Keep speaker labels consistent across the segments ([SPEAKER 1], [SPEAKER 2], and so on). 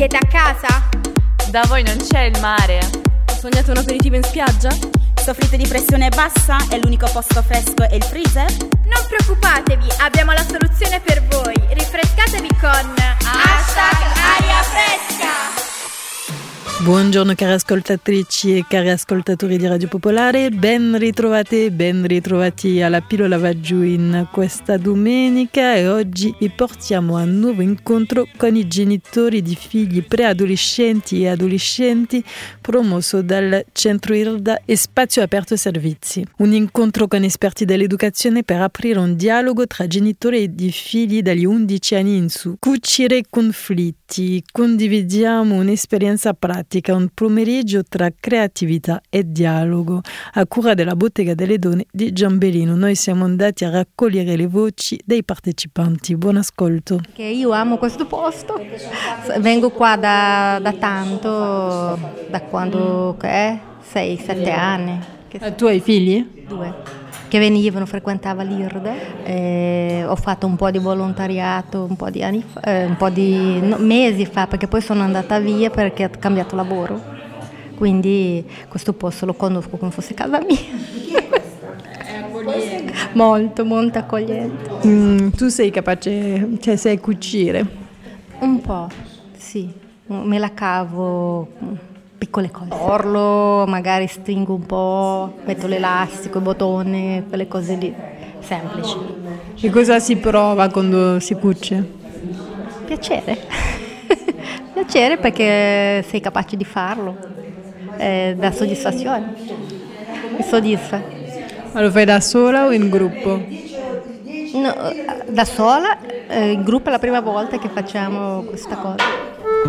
[SPEAKER 1] Siete a casa?
[SPEAKER 2] Da voi non c'è il mare?
[SPEAKER 3] Sognate un aperitivo in spiaggia?
[SPEAKER 4] Soffrite di pressione bassa e l'unico posto fresco è il freezer?
[SPEAKER 1] Non preoccupatevi, abbiamo la soluzione per voi. Rinfrescatevi con #aria fresca.
[SPEAKER 5] Buongiorno cari ascoltatrici e cari ascoltatori di Radio Popolare, ben ritrovate e ben ritrovati alla Pillola va giù in questa domenica e oggi vi portiamo a un nuovo incontro con i genitori di figli preadolescenti e adolescenti promosso dal Centro IRDA e Spazio Aperto Servizi. Un incontro con esperti dell'educazione per aprire un dialogo tra genitori e di figli dagli 11 anni in su. Cucire conflitti, condividiamo un'esperienza pratica, un pomeriggio tra creatività e dialogo a cura della Bottega delle Donne di Giambellino. Noi siamo andati a raccogliere le voci dei partecipanti. Buon ascolto.
[SPEAKER 6] Che io amo questo posto, vengo qua da tanto, da quando 6-7 anni.
[SPEAKER 5] Tu hai figli?
[SPEAKER 6] 2. Che venivano, frequentava l'IRDA, ho fatto un po' di volontariato un po' di anni fa, mesi fa, perché poi sono andata via perché ho cambiato lavoro, quindi questo posto lo conosco come fosse casa mia.
[SPEAKER 5] È accogliente.
[SPEAKER 6] Molto accogliente.
[SPEAKER 5] Tu sei capace, cioè sai cucire?
[SPEAKER 6] Un po', sì, me la cavo. Piccole cose. Orlo, magari stringo un po', metto l'elastico, il bottone, quelle cose lì, semplici.
[SPEAKER 5] E cosa si prova quando si cuce?
[SPEAKER 6] Piacere. Piacere perché sei capace di farlo, dà soddisfazione, mi soddisfa.
[SPEAKER 5] Ma lo fai da sola o in gruppo?
[SPEAKER 6] No, da sola, in gruppo è la prima volta che facciamo questa cosa.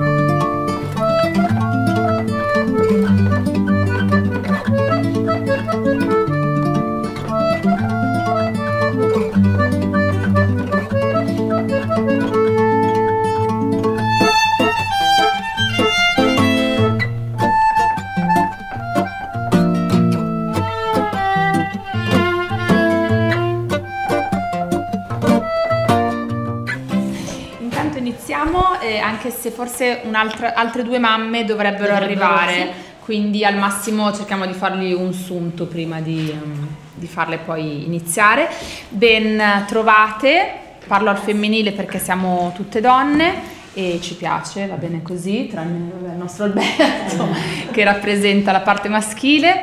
[SPEAKER 2] Anche se forse altre 2 mamme dovrebbero arrivare, quindi al massimo cerchiamo di fargli un sunto prima di farle poi iniziare. Ben trovate, parlo al femminile perché siamo tutte donne e ci piace, va bene così, tranne il nostro Alberto che rappresenta la parte maschile.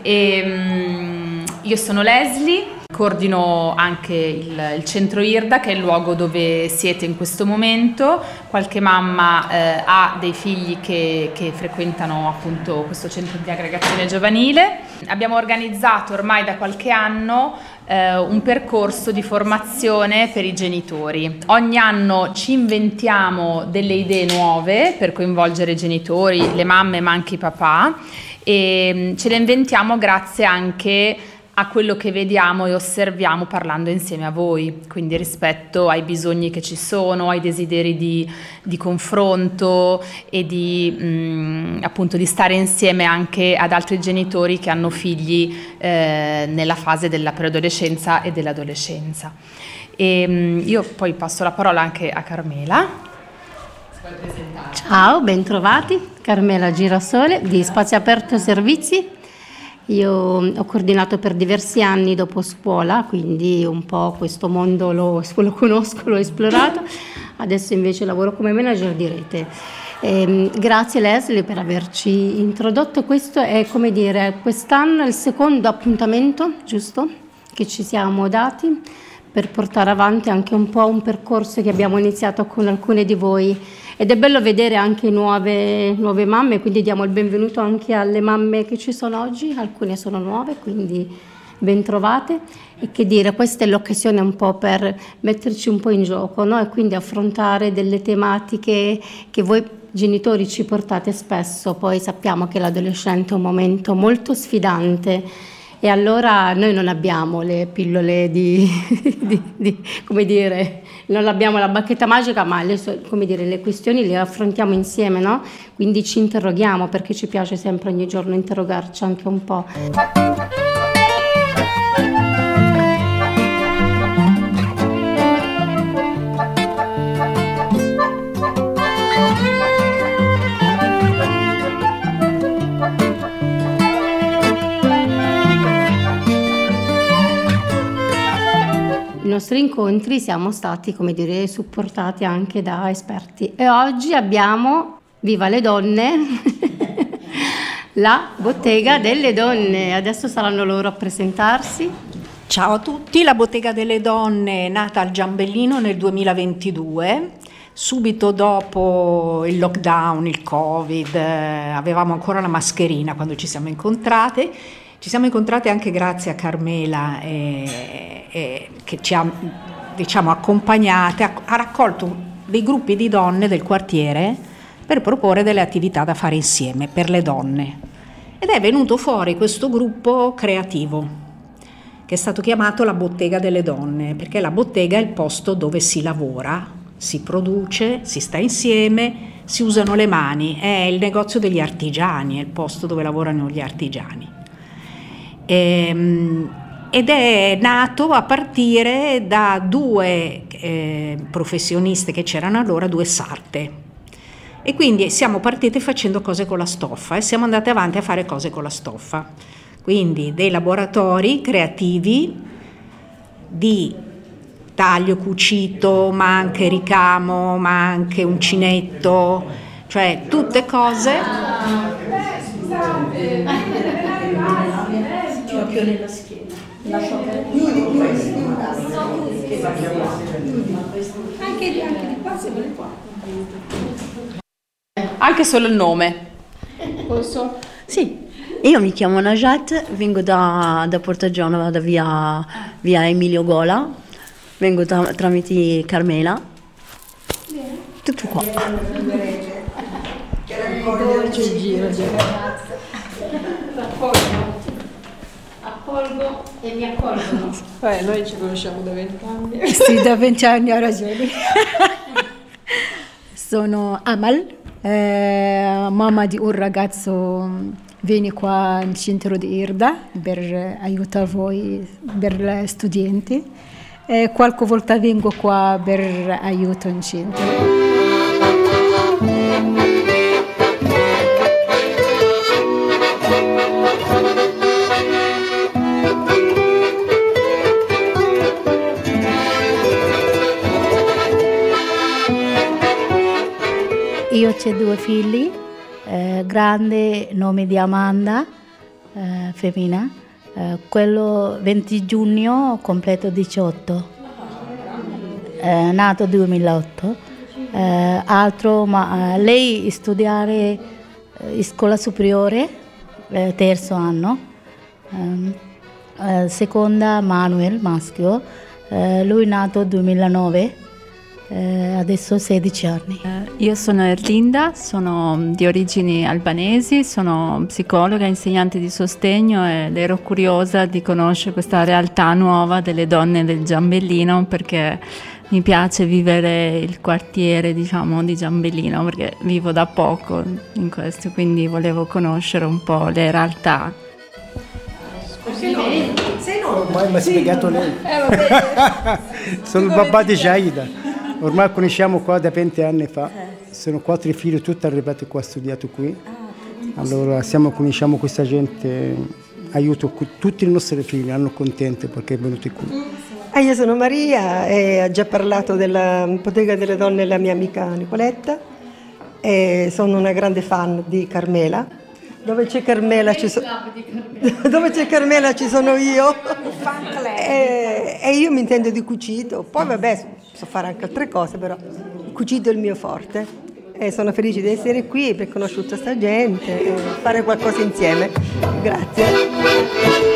[SPEAKER 2] Io sono Leslie, coordino anche il centro IRDA, che è il luogo dove siete in questo momento. Qualche mamma ha dei figli che frequentano appunto questo centro di aggregazione giovanile. Abbiamo organizzato ormai da qualche anno un percorso di formazione per i genitori. Ogni anno ci inventiamo delle idee nuove per coinvolgere i genitori, le mamme ma anche i papà, e ce le inventiamo grazie anche a quello che vediamo e osserviamo parlando insieme a voi, quindi rispetto ai bisogni che ci sono, ai desideri di confronto e appunto di stare insieme anche ad altri genitori che hanno figli nella fase della preadolescenza e dell'adolescenza. Io poi passo la parola anche a Carmela.
[SPEAKER 7] Ciao, bentrovati, Carmela Girasole di Spazio Aperto Servizi. Io ho coordinato per diversi anni dopo scuola, quindi un po' questo mondo lo conosco, l'ho esplorato. Adesso invece lavoro come manager di rete. Grazie Leslie per averci introdotto. Questo è, come dire, quest'anno è il secondo appuntamento, giusto, che ci siamo dati per portare avanti anche un po' un percorso che abbiamo iniziato con alcune di voi. Ed è bello vedere anche nuove mamme, quindi diamo il benvenuto anche alle mamme che ci sono oggi, alcune sono nuove, quindi ben trovate. E che dire, questa è l'occasione un po' per metterci un po' in gioco, no? E quindi affrontare delle tematiche che voi genitori ci portate spesso. Poi sappiamo che l'adolescente è un momento molto sfidante. E allora noi non abbiamo le pillole come dire, non abbiamo la bacchetta magica, ma le questioni le affrontiamo insieme, no? Quindi ci interroghiamo, perché ci piace sempre ogni giorno interrogarci anche un po'. nostri incontri siamo stati, come dire, supportati anche da esperti. E oggi abbiamo, viva le donne, la Bottega delle Donne. Adesso saranno loro a presentarsi.
[SPEAKER 8] Ciao a tutti, la Bottega delle Donne è nata al Giambellino nel 2022, subito dopo il lockdown, il Covid, avevamo ancora la mascherina quando ci siamo incontrate. Ci siamo incontrate anche grazie a Carmela che ci ha, diciamo, accompagnate, ha raccolto dei gruppi di donne del quartiere per proporre delle attività da fare insieme per le donne. Ed è venuto fuori questo gruppo creativo che è stato chiamato la Bottega delle Donne, perché la bottega è il posto dove si lavora, si produce, si sta insieme, si usano le mani, è il negozio degli artigiani, è il posto dove lavorano gli artigiani. Ed è nato a partire da due professioniste che c'erano allora, due sarte, e quindi siamo partite facendo cose con la stoffa e siamo andate avanti a fare cose con la stoffa, quindi dei laboratori creativi di taglio, cucito, ma anche ricamo, ma anche uncinetto, cioè tutte cose.
[SPEAKER 9] Nella schiena. Anche di qua, se vuole qua.
[SPEAKER 2] Anche solo il nome.
[SPEAKER 9] Posso?
[SPEAKER 10] Sì, io mi chiamo Najat, vengo da Portagiano, da via Emilio Gola, vengo tramite Carmela. Tutto qua.
[SPEAKER 7] Accolgo e mi accolgono.
[SPEAKER 3] Noi ci conosciamo da 20 anni.
[SPEAKER 11] Sì, da 20 anni, ha ragione. Sono Amal, mamma di un ragazzo, viene qua nel centro di Irda per aiutare voi, per gli studenti. Qualche volta vengo qua per aiuto in centro.
[SPEAKER 12] Io ho due figli, grande nome di Amanda, femmina, quello 20 giugno completo 18, nato 2008, altro, ma lei studiare in scuola superiore, terzo anno, seconda Manuel, maschio, lui nato 2009. Adesso 16 anni.
[SPEAKER 13] Io sono Erlinda, sono di origini albanesi, sono psicologa, insegnante di sostegno ed ero curiosa di conoscere questa realtà nuova delle donne del Giambellino, perché mi piace vivere il quartiere, diciamo, di Giambellino, perché vivo da poco in questo, quindi volevo conoscere un po' le realtà.
[SPEAKER 14] Sei ormai mi ha spiegato lei. Sono il papà di Jaida. Ormai conosciamo qua da 20 anni fa, sono 4 figli, tutti arrivati qua, studiato qui. Allora conosciamo questa gente, aiuto tutti i nostri figli, hanno contenti perché è venuti qui.
[SPEAKER 15] Io sono Maria e ho già parlato della Bottega delle Donne la mia amica Nicoletta e sono una grande fan di Carmela. Dove c'è Carmela ci sono io e io mi intendo di cucito, poi vabbè so fare anche altre cose, però il cucito è il mio forte e sono felice di essere qui per conoscere tutta questa gente e fare qualcosa insieme. Grazie.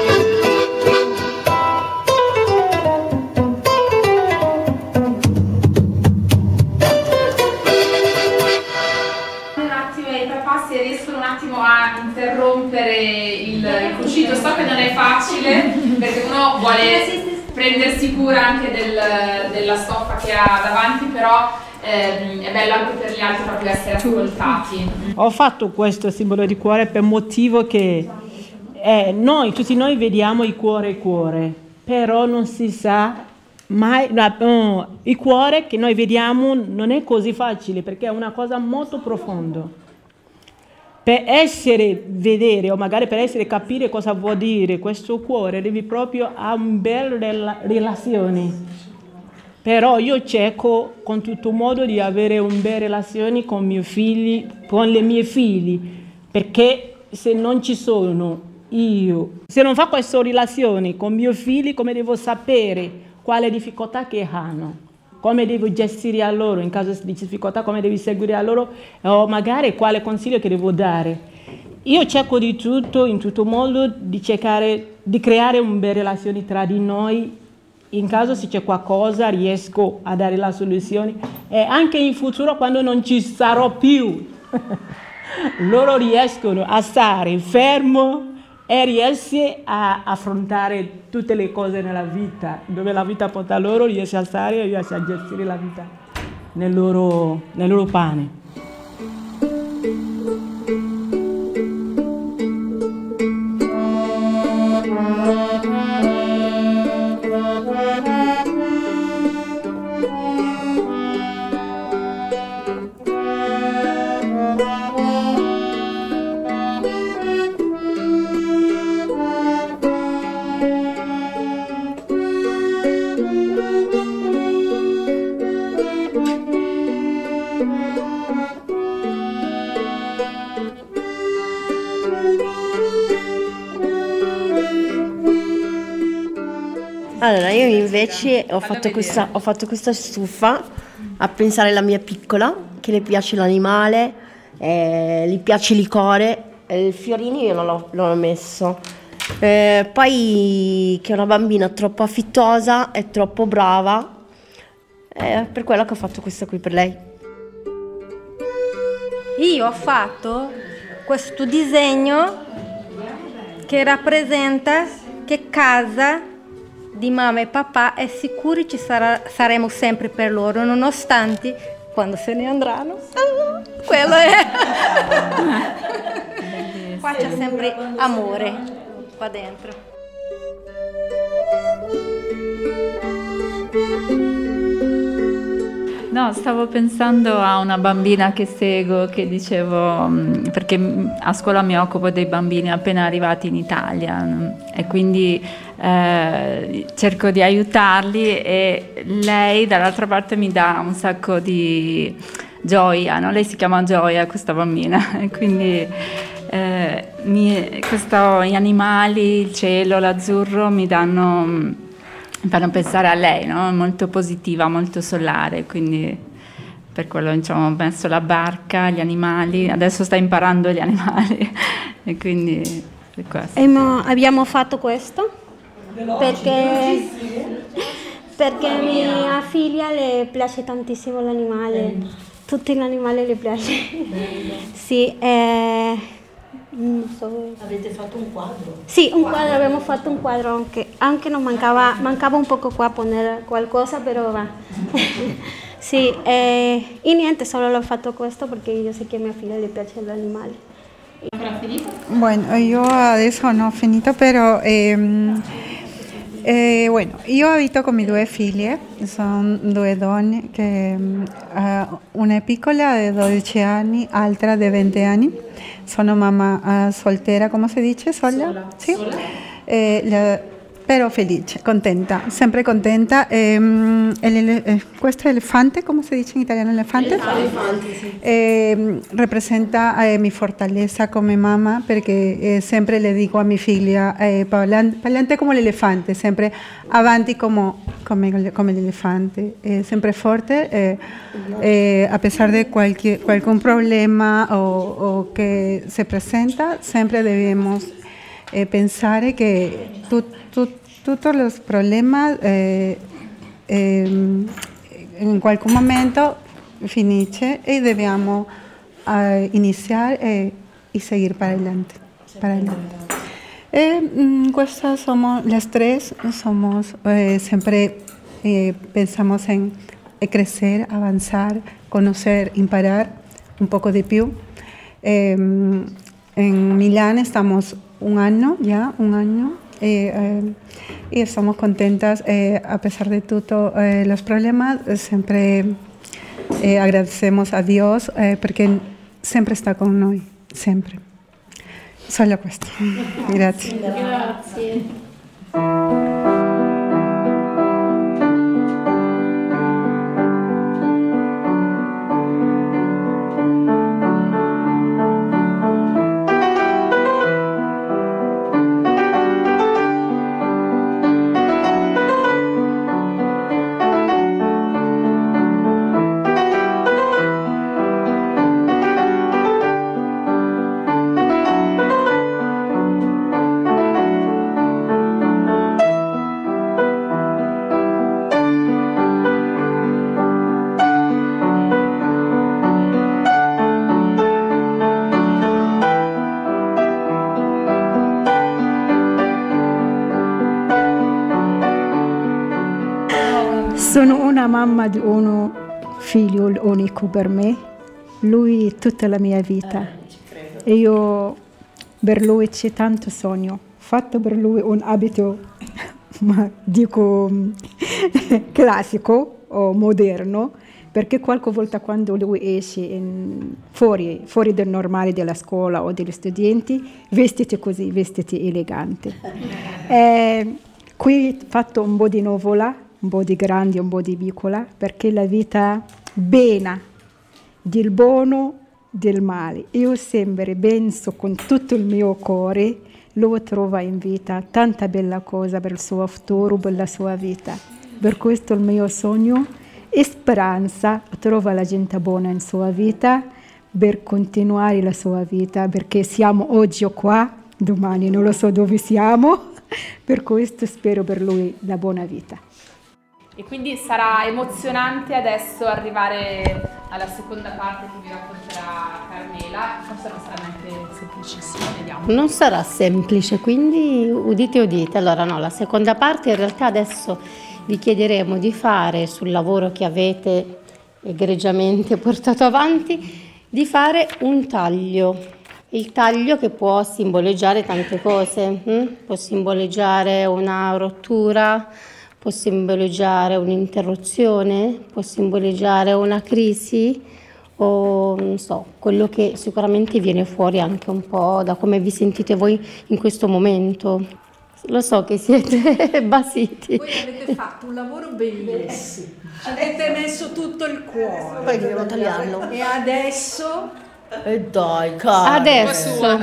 [SPEAKER 2] Se riescono un attimo a interrompere il cucito, so che non è facile perché uno vuole prendersi cura anche della stoffa che ha davanti, però è bello anche per gli altri proprio essere ascoltati.
[SPEAKER 16] Ho fatto questo simbolo di cuore per motivo che tutti noi vediamo il cuore, però non si sa mai, il cuore che noi vediamo non è così facile perché è una cosa molto profonda. Per vedere o magari per capire cosa vuol dire questo cuore, devi proprio avere una bella relazione però io cerco con tutto modo di avere un belle relazioni con i miei figli, con le mie figlie, perché se non ci sono io, se non fa questa relazione con i miei figli, come devo sapere quale difficoltà che hanno, come devo gestire a loro in caso di difficoltà, come devo seguire a loro, o magari quale consiglio che devo dare. Io cerco di tutto, in tutto modo, di cercare di creare una bella relazione tra di noi. In caso se c'è qualcosa riesco a dare la soluzione e anche in futuro quando non ci sarò più loro riescono a stare fermo e riesce a affrontare tutte le cose nella vita, dove la vita porta loro, riesce a stare e riesce a gestire la vita nel loro pane.
[SPEAKER 10] Allora, io invece ho fatto questa stufa a pensare alla mia piccola, che le piace l'animale, gli piace il liquore, il fiorino io non l'ho messo. Poi che è una bambina troppo affettuosa e troppo brava, per quello che ho fatto questa qui per lei.
[SPEAKER 6] Io ho fatto questo disegno che rappresenta che casa di mamma e papà è sicuri saremo sempre per loro, nonostante quando se ne andranno. Quello è. Qua c'è sempre amore qua dentro.
[SPEAKER 13] No, stavo pensando a una bambina che seguo, che dicevo, perché a scuola mi occupo dei bambini appena arrivati in Italia e quindi cerco di aiutarli e lei dall'altra parte mi dà un sacco di gioia, no? Lei si chiama Gioia, questa bambina, e quindi gli animali, il cielo, l'azzurro mi fanno pensare a lei, no? Molto positiva, molto solare, quindi per quello diciamo, ho messo la barca, gli animali, adesso sta imparando gli animali e quindi per questo.
[SPEAKER 17] Abbiamo fatto questo perché mia figlia le piace tantissimo l'animale, tutti gli animali le piace. Sì,
[SPEAKER 10] Avete fatto un quadro?
[SPEAKER 17] Sì, un quadro, abbiamo fatto un quadro anche non mancava un poco qua poner qualcosa, però va. Sì, e niente, solo l'ho fatto questo perché io so che a mia figlia le piace l'animale.
[SPEAKER 18] Bueno, io adesso non ho finito, però bueno, io abito con mie due figlie, sono due donne, che, una è piccola di 12 anni, altra di 20 anni. Sono mamma soltera, come si dice? Sola? Sì. Però felice, contenta, sempre contenta. Questo elefante, come si dice in italiano elefante? Elefante, sì. Rappresenta mia fortaleza come mamma, perché sempre le dico a mia figlia, parlante come l'elefante, sempre avanti come l'elefante, sempre forte, a pesar de qualcun problema o que se presenta, sempre dobbiamo pensare che tutti i problemi in qualche momento finisce e dobbiamo iniziare e seguire para adelante. Questa somos las tres, siempre pensamos en crecer, avanzar, conocer, imparar un poco de più. En Milán estamos un año y estamos contentas a pesar de todos los problemas. Siempre agradecemos a Dios porque siempre está con noi, sempre. Solo questo. Grazie.
[SPEAKER 17] Grazie.
[SPEAKER 11] mamma di un figlio unico per me, lui tutta la mia vita. E io per lui c'è tanto sogno. Ho fatto per lui un abito, ma dico classico o moderno, perché qualche volta quando lui esce fuori del normale della scuola o degli studenti, vestiti così, vestiti eleganti. Qui ho fatto un po' di nuvola, un po' di grande, un po' di piccola, perché la vita bene, del buono, del male. Io sempre penso con tutto il mio cuore, lui trova in vita tanta bella cosa per il suo futuro, per la sua vita. Per questo il mio sogno e speranza, trova la gente buona in sua vita per continuare la sua vita, perché siamo oggi qua, domani non lo so dove siamo, per questo spero per lui la buona vita.
[SPEAKER 2] E quindi sarà emozionante adesso arrivare alla seconda parte che vi racconterà Carmela, forse non sarà neanche semplicissimo, vediamo.
[SPEAKER 7] Non sarà semplice, quindi udite. Allora no, la seconda parte in realtà adesso vi chiederemo di fare sul lavoro che avete egregiamente portato avanti, di fare un taglio. Il taglio che può simboleggiare tante cose, può simboleggiare una rottura, può simboleggiare un'interruzione, può simboleggiare una crisi o non so, quello che sicuramente viene fuori anche un po' da come vi sentite voi in questo momento. Lo so che siete basiti.
[SPEAKER 8] Voi avete fatto un lavoro bellissimo, avete messo tutto il cuore.
[SPEAKER 10] Poi dobbiamo tagliarlo.
[SPEAKER 8] E adesso...
[SPEAKER 10] dai, cara.
[SPEAKER 7] Adesso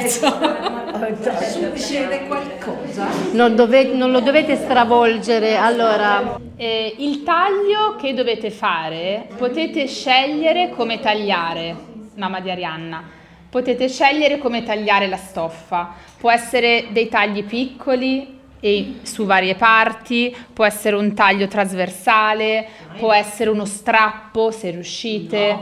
[SPEAKER 8] succede qualcosa.
[SPEAKER 7] Non lo dovete stravolgere. Allora,
[SPEAKER 2] il taglio che dovete fare, potete scegliere come tagliare, mamma di Arianna. Potete scegliere come tagliare la stoffa, può essere dei tagli piccoli e su varie parti, può essere un taglio trasversale, può essere uno strappo se riuscite.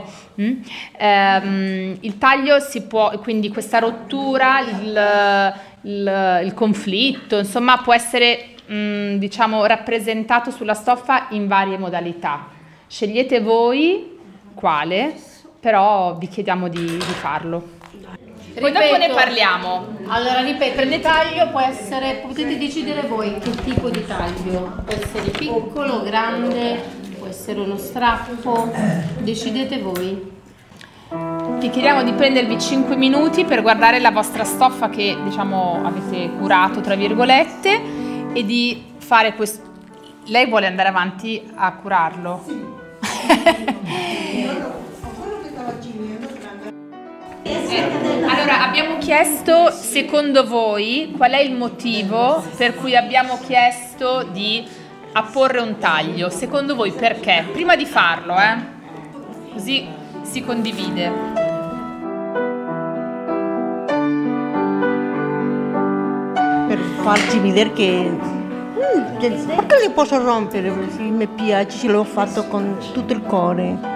[SPEAKER 2] Il taglio si può, quindi questa rottura, il conflitto, insomma può essere diciamo rappresentato sulla stoffa in varie modalità. Scegliete voi quale, però vi chiediamo di farlo. Poi dopo ne parliamo.
[SPEAKER 7] Allora ripeto, il taglio può essere, potete decidere voi che tipo di taglio, può essere piccolo, grande, può essere uno strappo, decidete voi.
[SPEAKER 2] Vi chiediamo di prendervi 5 minuti per guardare la vostra stoffa che diciamo avete curato tra virgolette e di fare questo. Lei vuole andare avanti a curarlo? Sì. Allora, abbiamo chiesto, secondo voi, qual è il motivo per cui abbiamo chiesto di apporre un taglio? Secondo voi perché? Prima di farlo, così si condivide.
[SPEAKER 10] Per farci vedere che perché li posso rompere, se mi piace, ce l'ho fatto con tutto il cuore.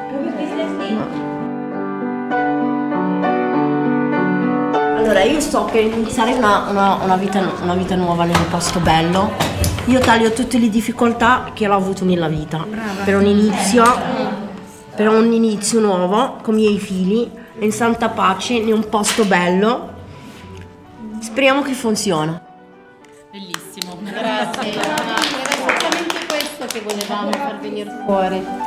[SPEAKER 10] Allora, io so che iniziare una vita nuova in un posto bello, io taglio tutte le difficoltà che ho avuto nella vita. Per un inizio nuovo con i miei figli, in santa pace, in un posto bello. Speriamo che funzioni.
[SPEAKER 2] Bellissimo.
[SPEAKER 7] Grazie. Era esattamente questo che volevamo far venire fuori.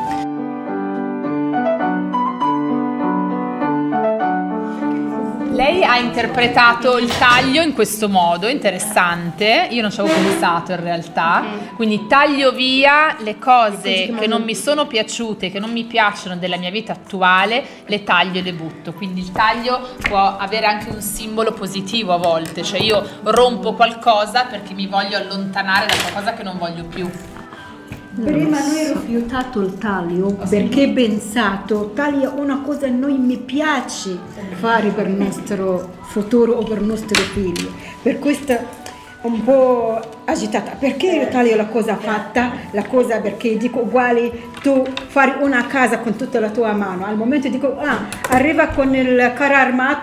[SPEAKER 2] Lei ha interpretato il taglio in questo modo, interessante, io non ci avevo pensato in realtà, quindi taglio via le cose che non mi sono piaciute, che non mi piacciono della mia vita attuale, le taglio e le butto, quindi il taglio può avere anche un simbolo positivo a volte, cioè io rompo qualcosa perché mi voglio allontanare da qualcosa che non voglio più.
[SPEAKER 11] Prima noi ho rifiutato il taglio perché ho pensato taglio una cosa che non mi piace fare per il nostro futuro o per i nostri figli. Per questo un po' agitata. Perché io taglio la cosa fatta? La cosa perché dico uguale tu fai una casa con tutta la tua mano. Al momento dico arriva con il carro armato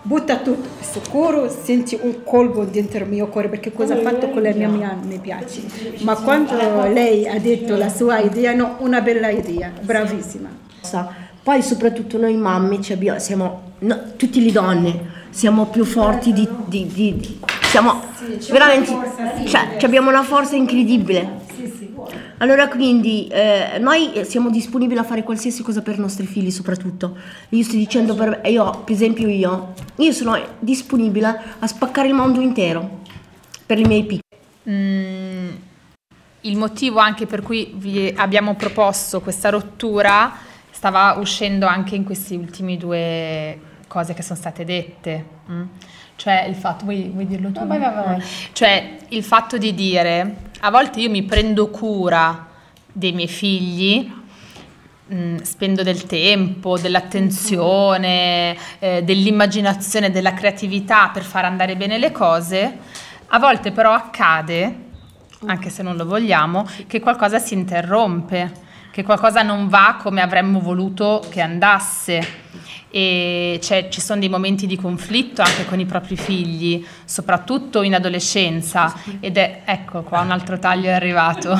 [SPEAKER 11] butta tutto, sicuro senti un colpo dentro il mio cuore perché cosa ha fatto con la mia mi piace, ma quando lei ha detto la sua idea, no, una bella idea, bravissima.
[SPEAKER 10] Poi soprattutto noi mamme siamo tutte le donne, siamo più forti siamo veramente, cioè abbiamo una forza incredibile. Allora quindi noi siamo disponibili a fare qualsiasi cosa per i nostri figli soprattutto. Io sto dicendo per esempio io sono disponibile a spaccare il mondo intero per i miei piccoli.
[SPEAKER 2] Il motivo anche per cui vi abbiamo proposto questa rottura stava uscendo anche in questi ultimi 2 cose che sono state dette. Cioè il fatto, vuoi dirlo tu? Vai. Cioè il fatto di dire, a volte io mi prendo cura dei miei figli, spendo del tempo, dell'attenzione, dell'immaginazione, della creatività per far andare bene le cose. A volte però accade, anche se non lo vogliamo, che qualcosa si interrompe, che qualcosa non va come avremmo voluto che andasse. E ci sono dei momenti di conflitto anche con i propri figli, soprattutto in adolescenza, ed è, ecco qua un altro taglio è arrivato.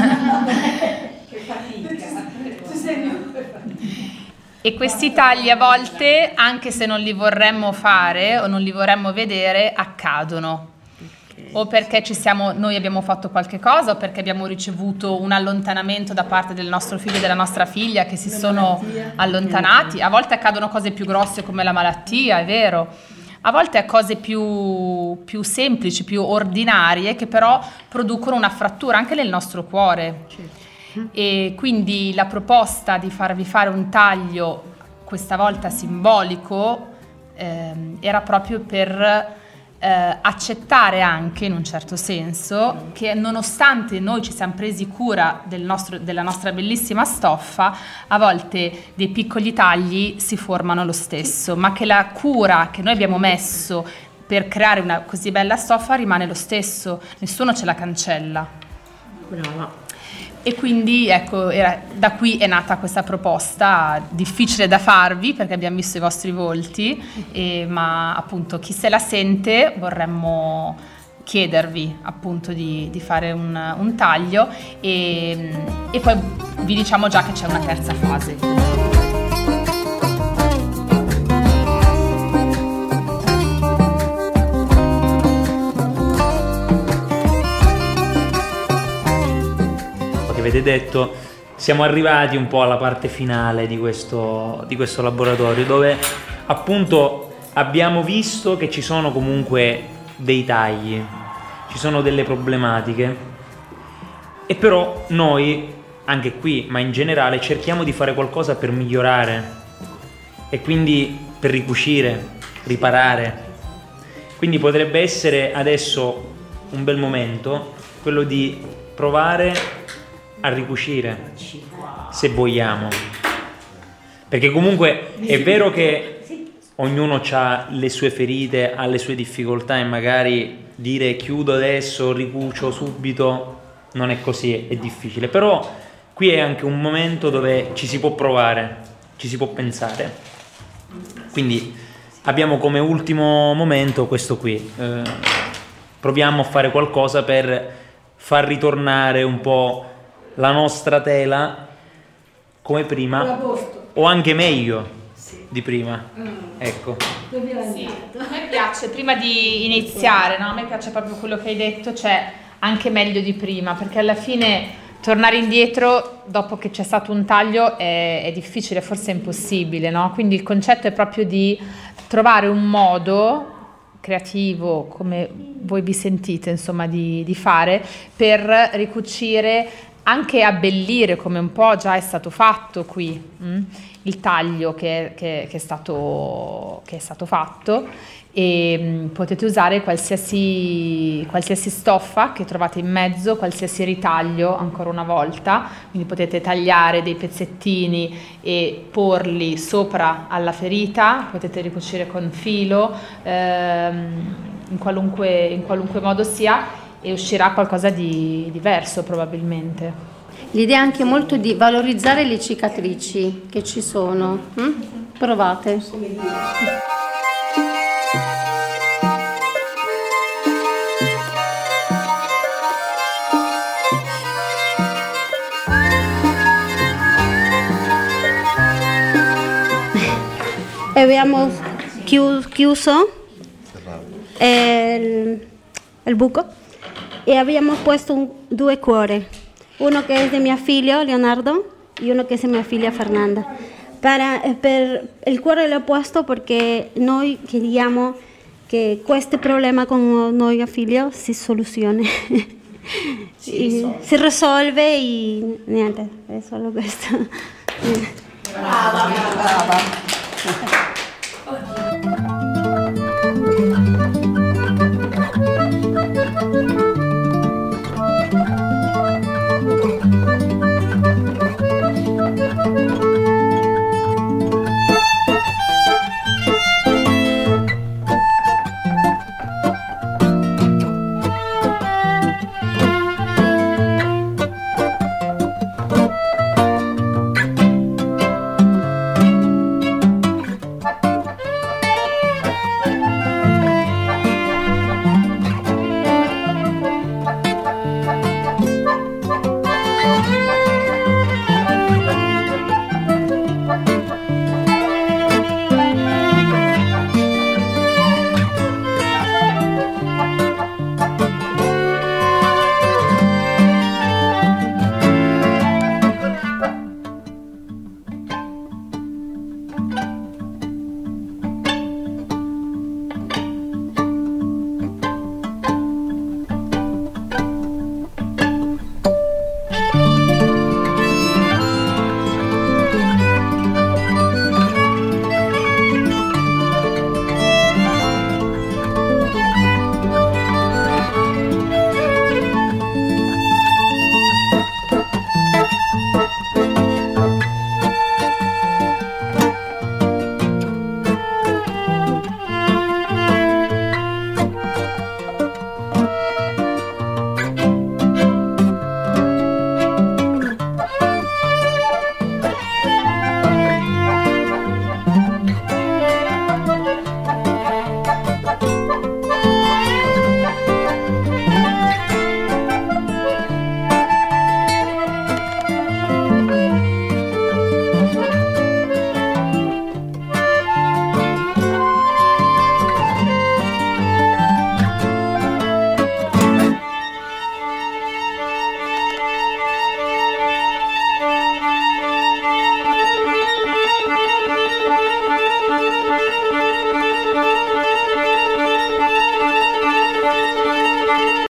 [SPEAKER 2] E questi tagli a volte, anche se non li vorremmo fare o non li vorremmo vedere, accadono. O perché noi abbiamo fatto qualche cosa, o perché abbiamo ricevuto un allontanamento da parte del nostro figlio e della nostra figlia che si sono allontanati. A volte accadono cose più grosse come la malattia, è vero. A volte cose più semplici, più ordinarie, che però producono una frattura anche nel nostro cuore. E quindi la proposta di farvi fare un taglio, questa volta simbolico, era proprio per accettare anche in un certo senso che nonostante noi ci siamo presi cura della nostra bellissima stoffa, a volte dei piccoli tagli si formano lo stesso, ma che la cura che noi abbiamo messo per creare una così bella stoffa rimane lo stesso, nessuno ce la cancella.
[SPEAKER 10] Brava.
[SPEAKER 2] E quindi ecco, da qui è nata questa proposta, difficile da farvi perché abbiamo visto i vostri volti, ma appunto chi se la sente vorremmo chiedervi appunto di fare un taglio e poi vi diciamo già che c'è una terza fase.
[SPEAKER 19] Avete detto, siamo arrivati un po' alla parte finale di questo laboratorio, dove appunto abbiamo visto che ci sono comunque dei tagli, ci sono delle problematiche, e però noi anche qui, ma in generale, cerchiamo di fare qualcosa per migliorare e quindi per ricucire, riparare. Quindi potrebbe essere adesso un bel momento quello di provare a ricucire, se vogliamo, perché comunque è vero che ognuno ha le sue ferite, ha le sue difficoltà, e magari dire chiudo adesso, ricucio subito non è così, è difficile, però qui è anche un momento dove ci si può provare, ci si può pensare. Quindi abbiamo come ultimo momento questo qui, proviamo a fare qualcosa per far ritornare un po' la nostra tela come prima, o anche meglio di prima. Ecco.
[SPEAKER 2] Sì, a me piace, prima di iniziare, no? A me piace proprio quello che hai detto, cioè anche meglio di prima, perché alla fine tornare indietro dopo che c'è stato un taglio è difficile, forse è impossibile, no? Quindi il concetto è proprio di trovare un modo creativo, come voi vi sentite insomma di fare, per ricucire, anche abbellire, come un po' già è stato fatto qui, il taglio che è stato fatto, e potete usare qualsiasi stoffa che trovate in mezzo, qualsiasi ritaglio ancora una volta, quindi potete tagliare dei pezzettini e porli sopra alla ferita, potete ricucire con filo, in qualunque modo sia, e uscirà qualcosa di diverso probabilmente.
[SPEAKER 7] L'idea è anche molto di valorizzare le cicatrici che ci sono. Provate.
[SPEAKER 17] abbiamo chiuso il buco e abbiamo posto 2 cuori, uno che è di mio figlio Leonardo e uno che è di mia figlia Fernanda. Per il cuore l'ho posto perché noi chiediamo che questo problema con nostro figlio si soluzioni. Si risolve e niente, è solo questo.
[SPEAKER 10] Brava.